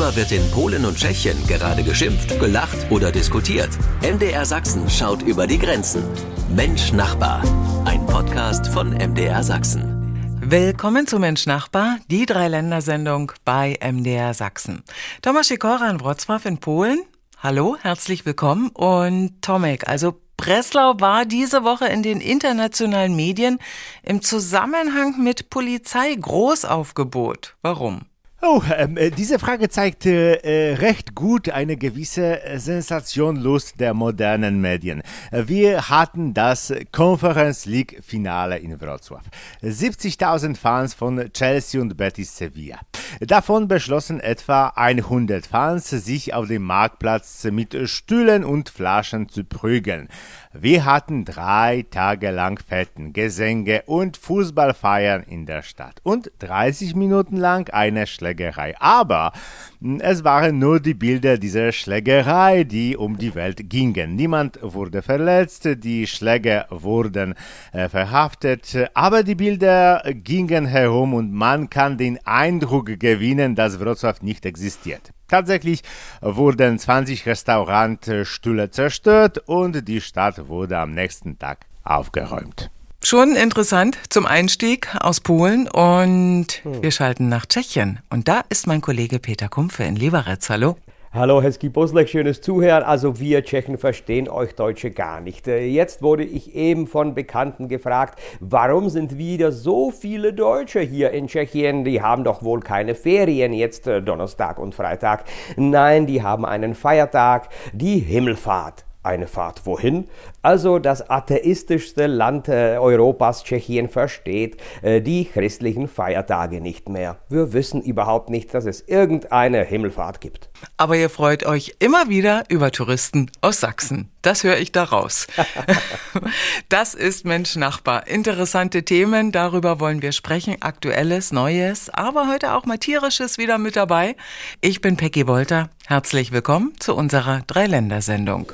Worüber wird in Polen und Tschechien gerade geschimpft, gelacht oder diskutiert? MDR Sachsen schaut über die Grenzen. Mensch Nachbar, ein Podcast von MDR Sachsen. Willkommen zu Mensch Nachbar, die Dreiländersendung bei MDR Sachsen. Tomasz Sikora in Wrocław in Polen. Hallo, herzlich willkommen. Und Tomek, also Breslau war diese Woche in den internationalen Medien im Zusammenhang mit Polizeigroßaufgebot. Warum? Diese Frage zeigt recht gut eine gewisse Sensationlust der modernen Medien. Wir hatten das Conference League Finale in Wrocław. 70.000 Fans von Chelsea und Betis Sevilla. Davon beschlossen etwa 100 Fans, sich auf dem Marktplatz mit Stühlen und Flaschen zu prügeln. Wir hatten 3 Tage lang Fetten, Gesänge und Fußballfeiern in der Stadt und 30 Minuten lang eine Schlägerei. Aber es waren nur die Bilder dieser Schlägerei, die um die Welt gingen. Niemand wurde verletzt, die Schläger wurden verhaftet, aber die Bilder gingen herum und man kann den Eindruck gewinnen, dass Wrocław nicht existiert. Tatsächlich wurden 20 Restaurantstühle zerstört und die Stadt wurde am nächsten Tag aufgeräumt. Schon interessant zum Einstieg aus Polen und wir schalten nach Tschechien. Und da ist mein Kollege Peter Kumpfe in Liberec. Hallo. Hallo, Hezký poslech, schönes Zuhören. Also wir Tschechen verstehen euch Deutsche gar nicht. Jetzt wurde ich eben von Bekannten gefragt, warum sind wieder so viele Deutsche hier in Tschechien? Die haben doch wohl keine Ferien jetzt, Donnerstag und Freitag. Nein, die haben einen Feiertag, die Himmelfahrt. Eine Fahrt wohin? Also das atheistischste Land Europas, Tschechien, versteht die christlichen Feiertage nicht mehr. Wir wissen überhaupt nicht, dass es irgendeine Himmelfahrt gibt. Aber ihr freut euch immer wieder über Touristen aus Sachsen. Das höre ich daraus. Das ist Mensch Nachbar. Interessante Themen, darüber wollen wir sprechen. Aktuelles, Neues, aber heute auch mal Tierisches wieder mit dabei. Ich bin Peggy Wolter. Herzlich willkommen zu unserer Dreiländersendung.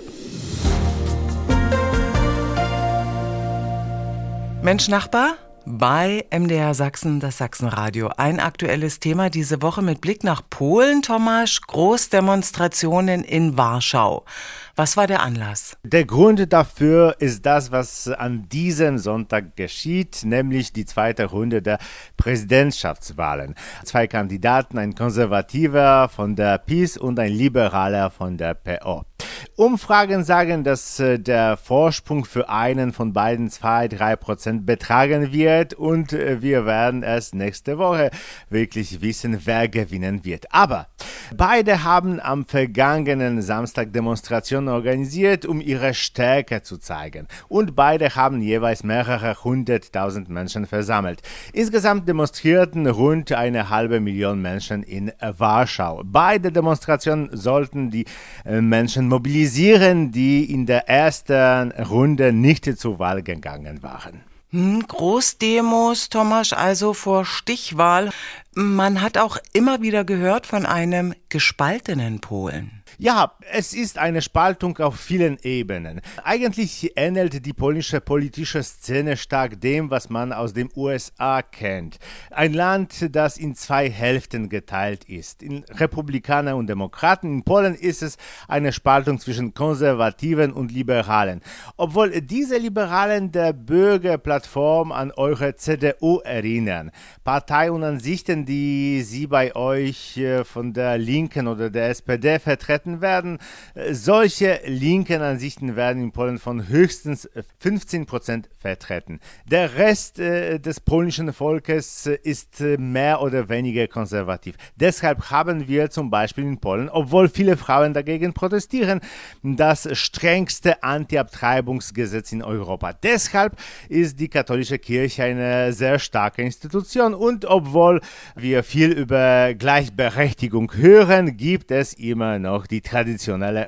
Mensch Nachbar bei MDR Sachsen, das Sachsenradio. Ein aktuelles Thema diese Woche mit Blick nach Polen, Tomasz. Großdemonstrationen in Warschau. Was war der Anlass? Der Grund dafür ist das, was an diesem Sonntag geschieht, nämlich die zweite Runde der Präsidentschaftswahlen. 2 Kandidaten, ein Konservativer von der PiS und ein Liberaler von der PO. Umfragen sagen, dass der Vorsprung für einen von beiden 2-3% betragen wird und wir werden erst nächste Woche wirklich wissen, wer gewinnen wird. Aber beide haben am vergangenen Samstag Demonstrationen organisiert, um ihre Stärke zu zeigen. Und beide haben jeweils mehrere 100.000 Menschen versammelt. Insgesamt demonstrierten rund 500.000 Menschen in Warschau. Beide Demonstrationen sollten die Menschen mobilisieren, die in der ersten Runde nicht zur Wahl gegangen waren. Großdemos, Tomasz, also vor Stichwahl. Man hat auch immer wieder gehört von einem gespaltenen Polen. Ja, es ist eine Spaltung auf vielen Ebenen. Eigentlich ähnelt die polnische politische Szene stark dem, was man aus den USA kennt. Ein Land, das in 2 Hälften geteilt ist, in Republikaner und Demokraten. In Polen ist es eine Spaltung zwischen Konservativen und Liberalen. Obwohl diese Liberalen der Bürgerplattform an eure CDU erinnern. Partei und Ansichten, die sie bei euch von der Linken oder der SPD vertreten werden. Solche linken Ansichten werden in Polen von höchstens 15% vertreten. Der Rest des polnischen Volkes ist mehr oder weniger konservativ. Deshalb haben wir zum Beispiel in Polen, obwohl viele Frauen dagegen protestieren, das strengste Anti-Abtreibungsgesetz in Europa. Deshalb ist die katholische Kirche eine sehr starke Institution und obwohl wir viel über Gleichberechtigung hören, gibt es immer noch die traditionelle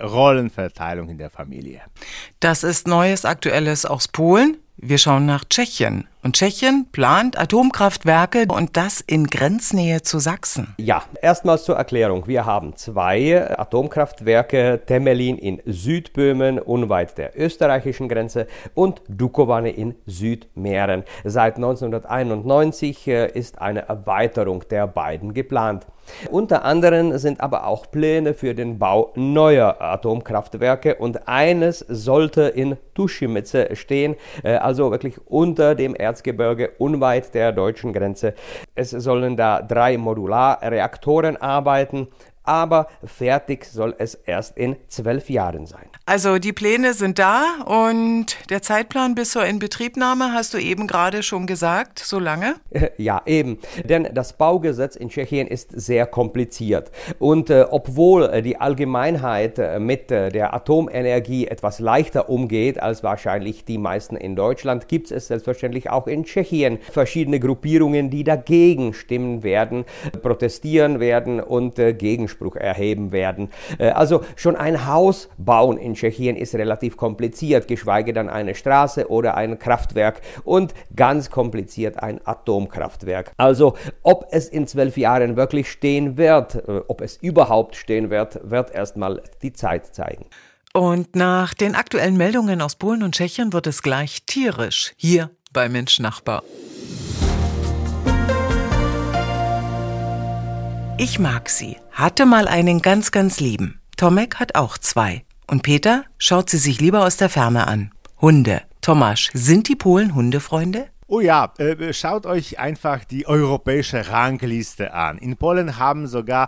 Rollenverteilung in der Familie. Das ist Neues, Aktuelles aus Polen. Wir schauen nach Tschechien. Und Tschechien plant Atomkraftwerke und das in Grenznähe zu Sachsen. Ja, erstmals zur Erklärung. Wir haben 2 Atomkraftwerke, Temelin in Südböhmen, unweit der österreichischen Grenze, und Dukovany in Südmähren. Seit 1991 ist eine Erweiterung der beiden geplant. Unter anderem sind aber auch Pläne für den Bau neuer Atomkraftwerke und eines sollte in Tuschimice stehen, also wirklich unter dem Erzgebirge unweit der deutschen Grenze. Es sollen da 3 Modularreaktoren arbeiten, aber fertig soll es erst in 12 Jahren sein. Also die Pläne sind da und der Zeitplan bis zur Inbetriebnahme hast du eben gerade schon gesagt, so lange? Ja, eben, denn das Baugesetz in Tschechien ist sehr kompliziert und obwohl die Allgemeinheit mit der Atomenergie etwas leichter umgeht als wahrscheinlich die meisten in Deutschland, gibt es selbstverständlich auch in Tschechien verschiedene Gruppierungen, die dagegen stimmen werden, protestieren werden und Gegenspruch erheben werden. Also schon ein Haus bauen in Tschechien ist relativ kompliziert, geschweige denn eine Straße oder ein Kraftwerk und ganz kompliziert ein Atomkraftwerk. Also ob es in 12 Jahren wirklich stehen wird, ob es überhaupt stehen wird, wird erstmal die Zeit zeigen. Und nach den aktuellen Meldungen aus Polen und Tschechien wird es gleich tierisch hier bei Mensch Nachbar. Ich mag sie, hatte mal einen ganz, ganz lieben. Tomek hat auch 2. Und Peter schaut sie sich lieber aus der Ferne an. Hunde. Tomasz, sind die Polen Hundefreunde? Oh ja, schaut euch einfach die europäische Rangliste an. In Polen haben sogar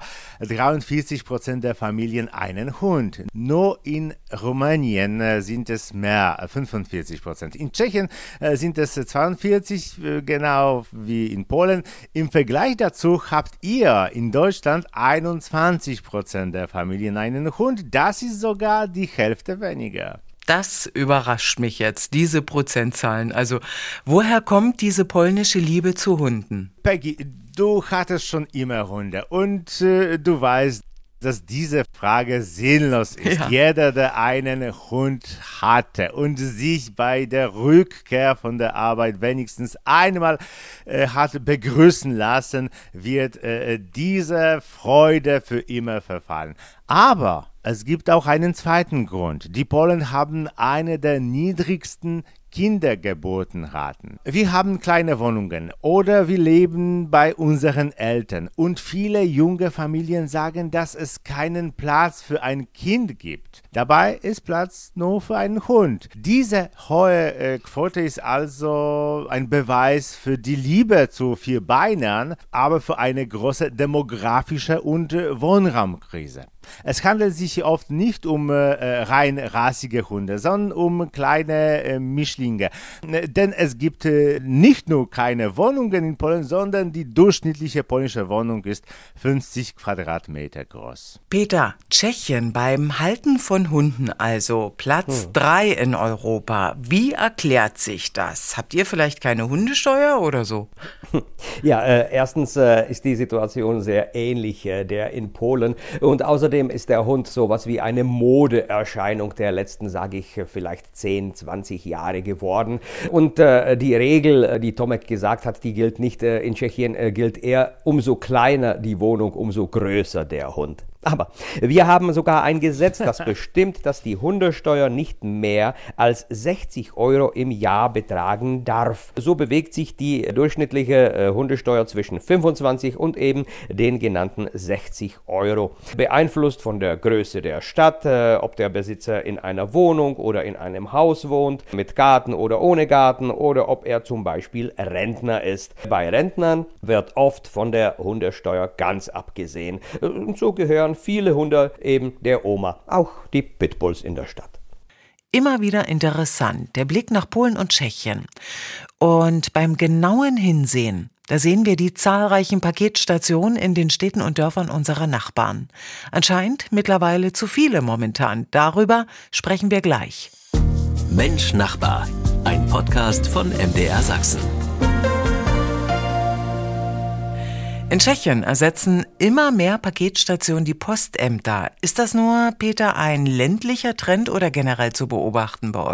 43% der Familien einen Hund. Nur in Rumänien sind es mehr, 45%. In Tschechien sind es 42%, genau wie in Polen. Im Vergleich dazu habt ihr in Deutschland 21% der Familien einen Hund. Das ist sogar die Hälfte weniger. Das überrascht mich jetzt, diese Prozentzahlen. Also, woher kommt diese polnische Liebe zu Hunden? Peggy, du hattest schon immer Hunde und du weißt, dass diese Frage sinnlos ist. Ja. Jeder, der einen Hund hatte und sich bei der Rückkehr von der Arbeit wenigstens einmal hat begrüßen lassen, wird diese Freude für immer verfallen. Aber es gibt auch einen zweiten Grund. Die Polen haben eine der niedrigsten Kindergeburtenraten. Wir haben kleine Wohnungen oder wir leben bei unseren Eltern und viele junge Familien sagen, dass es keinen Platz für ein Kind gibt. Dabei ist Platz nur für einen Hund. Diese hohe Quote ist also ein Beweis für die Liebe zu Vierbeinern, aber für eine große demografische und Wohnraumkrise. Es handelt sich oft nicht um rein rassige Hunde, sondern um kleine Mischlinge. Denn es gibt nicht nur keine Wohnungen in Polen, sondern die durchschnittliche polnische Wohnung ist 50 Quadratmeter groß. Peter, Tschechien beim Halten von Hunden, also Platz 3 in Europa. Wie erklärt sich das? Habt ihr vielleicht keine Hundesteuer oder so? Ja, erstens ist die Situation sehr ähnlich der in Polen und außerdem ist der Hund sowas wie eine Modeerscheinung der letzten, sage ich, vielleicht 10, 20 Jahre geworden. Und die Regel, die Tomek gesagt hat, die gilt nicht. In Tschechien gilt eher, umso kleiner die Wohnung, umso größer der Hund. Aber wir haben sogar ein Gesetz, das bestimmt, dass die Hundesteuer nicht mehr als 60 € im Jahr betragen darf. So bewegt sich die durchschnittliche Hundesteuer zwischen 25 und eben den genannten 60 €. Beeinflusst von der Größe der Stadt, ob der Besitzer in einer Wohnung oder in einem Haus wohnt, mit Garten oder ohne Garten oder ob er zum Beispiel Rentner ist. Bei Rentnern wird oft von der Hundesteuer ganz abgesehen. Und so gehören viele Hunde eben der Oma, auch die Pitbulls in der Stadt. Immer wieder interessant, der Blick nach Polen und Tschechien. Und beim genauen Hinsehen, da sehen wir die zahlreichen Paketstationen in den Städten und Dörfern unserer Nachbarn. Anscheinend mittlerweile zu viele momentan. Darüber sprechen wir gleich. Mensch Nachbar, ein Podcast von MDR Sachsen. In Tschechien ersetzen immer mehr Paketstationen die Postämter. Ist das nur, Peter, ein ländlicher Trend oder generell zu beobachten bei euch?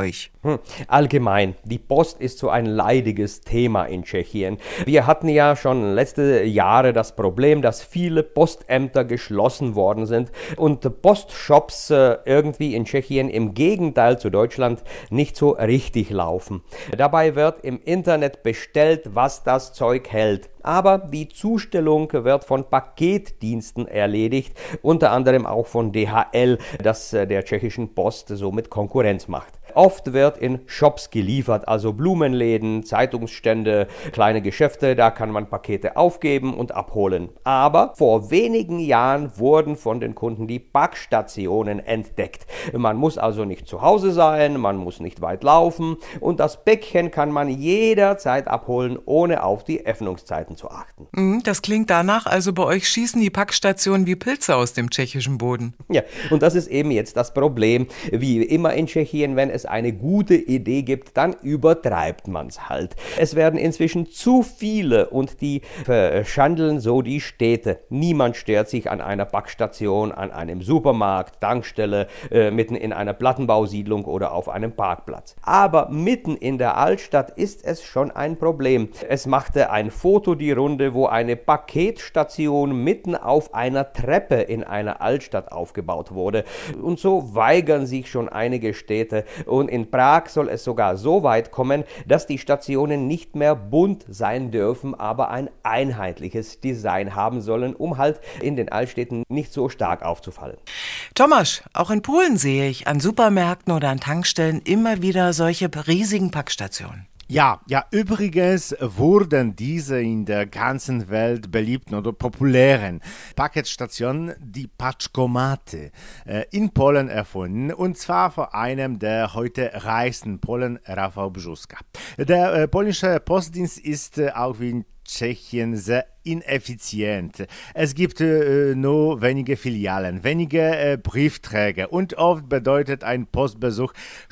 Allgemein, die Post ist so ein leidiges Thema in Tschechien. Wir hatten ja schon letzte Jahre das Problem, dass viele Postämter geschlossen worden sind und Postshops irgendwie in Tschechien im Gegenteil zu Deutschland nicht so richtig laufen. Dabei wird im Internet bestellt, was das Zeug hält. Aber die Zustellung wird von Paketdiensten erledigt, unter anderem auch von DHL, das der tschechischen Post somit Konkurrenz macht. Oft wird in Shops geliefert, also Blumenläden, Zeitungsstände, kleine Geschäfte, da kann man Pakete aufgeben und abholen. Aber vor wenigen Jahren wurden von den Kunden die Packstationen entdeckt. Man muss also nicht zu Hause sein, man muss nicht weit laufen und das Päckchen kann man jederzeit abholen, ohne auf die Öffnungszeiten zu achten. Das klingt danach, also bei euch schießen die Packstationen wie Pilze aus dem tschechischen Boden. Ja, und das ist eben jetzt das Problem. Wie immer in Tschechien, wenn es eine gute Idee gibt, dann übertreibt man es halt. Es werden inzwischen zu viele und die verschandeln so die Städte. Niemand stört sich an einer Packstation, an einem Supermarkt, Tankstelle, mitten in einer Plattenbausiedlung oder auf einem Parkplatz. Aber mitten in der Altstadt ist es schon ein Problem. Es machte ein Foto die Runde, wo eine Paketstation mitten auf einer Treppe in einer Altstadt aufgebaut wurde. Und so weigern sich schon einige Städte. Und in Prag soll es sogar so weit kommen, dass die Stationen nicht mehr bunt sein dürfen, aber ein einheitliches Design haben sollen, um halt in den Altstädten nicht so stark aufzufallen. Tomasz, auch in Polen sehe ich an Supermärkten oder an Tankstellen immer wieder solche riesigen Packstationen. Ja, übrigens wurden diese in der ganzen Welt beliebten oder populären Paketstationen, die Paczkomaty, in Polen erfunden, und zwar von einem der heute reichsten Polen, Rafał Brzuska. Der polnische Postdienst ist auch wie in Tschechien sehr ineffizient. Es gibt nur wenige Filialen, wenige Briefträger und oft bedeutet ein Postbesuch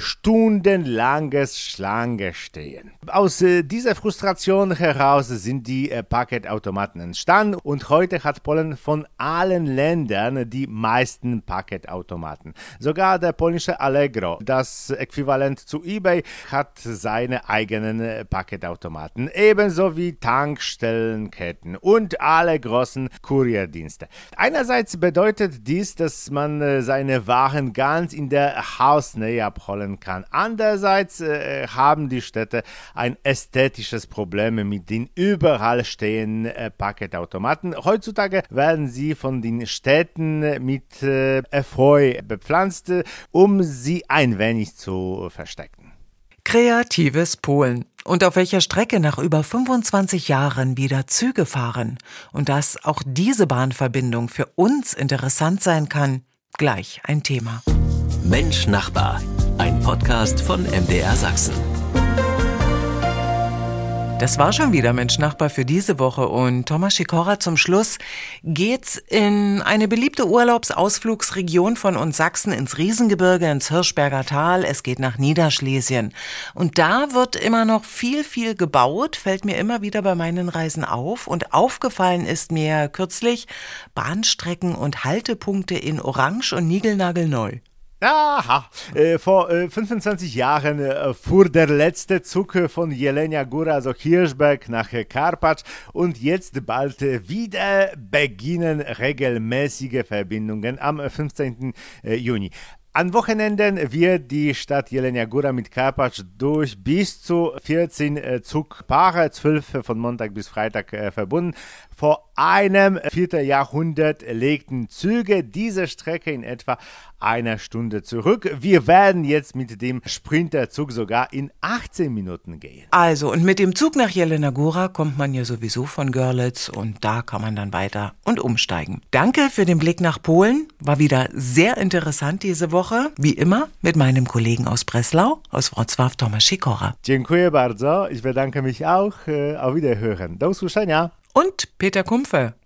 stundenlanges Schlange stehen. Aus dieser Frustration heraus sind die Paketautomaten entstanden und heute hat Polen von allen Ländern die meisten Paketautomaten. Sogar der polnische Allegro, das Äquivalent zu eBay, hat seine eigenen Paketautomaten, ebenso wie Tankstellenketten und alle großen Kurierdienste. Einerseits bedeutet dies, dass man seine Waren ganz in der Hausnähe abholen kann. Andererseits haben die Städte ein ästhetisches Problem mit den überall stehenden Paketautomaten. Heutzutage werden sie von den Städten mit Efeu bepflanzt, um sie ein wenig zu verstecken. Kreatives Polen. Und auf welcher Strecke nach über 25 Jahren wieder Züge fahren. Und dass auch diese Bahnverbindung für uns interessant sein kann, gleich ein Thema. Mensch Nachbar, ein Podcast von MDR Sachsen. Das war schon wieder Mensch Nachbar für diese Woche und Tomasz Sikora, zum Schluss geht's in eine beliebte Urlaubsausflugsregion von uns Sachsen, ins Riesengebirge, ins Hirschberger Tal. Es geht nach Niederschlesien. Und da wird immer noch viel gebaut, fällt mir immer wieder bei meinen Reisen auf. Und aufgefallen ist mir kürzlich Bahnstrecken und Haltepunkte in Orange und niegelnagelneu. Aha, vor 25 Jahren fuhr der letzte Zug von Jelenia Góra, also Hirschberg, nach Karpacz und jetzt bald wieder beginnen regelmäßige Verbindungen am 15. Juni. An Wochenenden wird die Stadt Jelenia Góra mit Karpacz durch bis zu 14 Zugpaare, 12 von Montag bis Freitag verbunden. Vor einem Vierteljahrhundert legten Züge diese Strecke in etwa einer Stunde zurück. Wir werden jetzt mit dem Sprinterzug sogar in 18 Minuten gehen. Also, und mit dem Zug nach Jelenia Góra kommt man ja sowieso von Görlitz und da kann man dann weiter und umsteigen. Danke für den Blick nach Polen. War wieder sehr interessant diese Woche. Wie immer mit meinem Kollegen aus Breslau, aus Wrocław, Tomasz Sikora. Dziękuję bardzo. Ich bedanke mich auch. Auf Wiederhören. Do usłyszenia. Und Peter Kumpfe.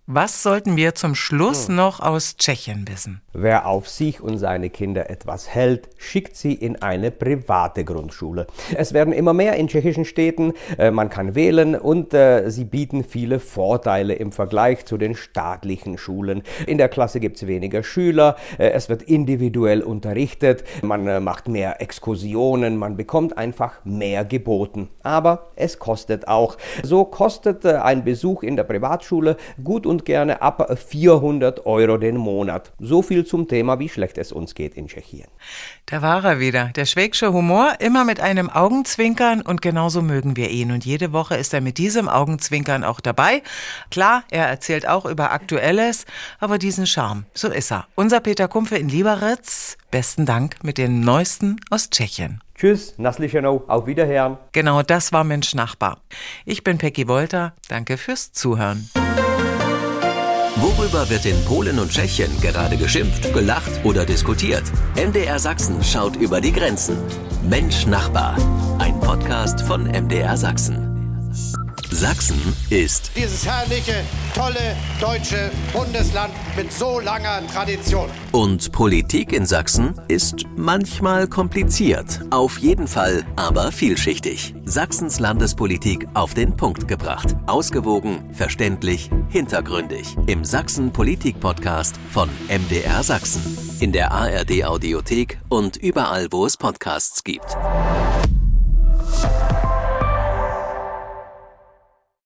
Was sollten wir zum Schluss noch aus Tschechien wissen? Wer auf sich und seine Kinder etwas hält, schickt sie in eine private Grundschule. Es werden immer mehr in tschechischen Städten, man kann wählen und sie bieten viele Vorteile im Vergleich zu den staatlichen Schulen. In der Klasse gibt es weniger Schüler, es wird individuell unterrichtet, man macht mehr Exkursionen, man bekommt einfach mehr geboten. Aber es kostet auch. So kostet ein Besuch in der Privatschule gut und gerne ab 400 € den Monat. So viel zum Thema, wie schlecht es uns geht in Tschechien. Da war er wieder. Der schwäbische Humor, immer mit einem Augenzwinkern und genauso mögen wir ihn. Und jede Woche ist er mit diesem Augenzwinkern auch dabei. Klar, er erzählt auch über Aktuelles, aber diesen Charme, so ist er. Unser Peter Kumpfe in Liberec. Besten Dank mit den Neuesten aus Tschechien. Tschüss, naslyšenou, auf Wiederhören. Genau, das war Mensch Nachbar. Ich bin Peggy Wolter. Danke fürs Zuhören. Worüber wird in Polen und Tschechien gerade geschimpft, gelacht oder diskutiert? MDR Sachsen schaut über die Grenzen. Mensch Nachbar, ein Podcast von MDR Sachsen. Sachsen ist dieses herrliche, tolle deutsche Bundesland mit so langer Tradition. Und Politik in Sachsen ist manchmal kompliziert, auf jeden Fall aber vielschichtig. Sachsens Landespolitik auf den Punkt gebracht. Ausgewogen, verständlich, hintergründig. Im Sachsen-Politik-Podcast von MDR Sachsen. In der ARD-Audiothek und überall, wo es Podcasts gibt.